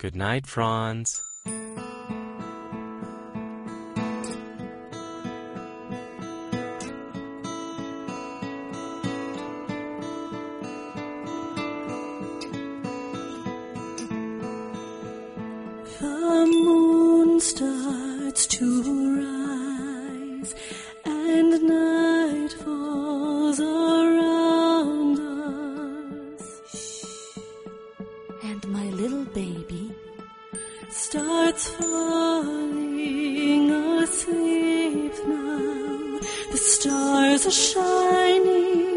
Good night, Franz. The moon starts to rise and night falls around us. And my little baby starts falling asleep now. The stars are shining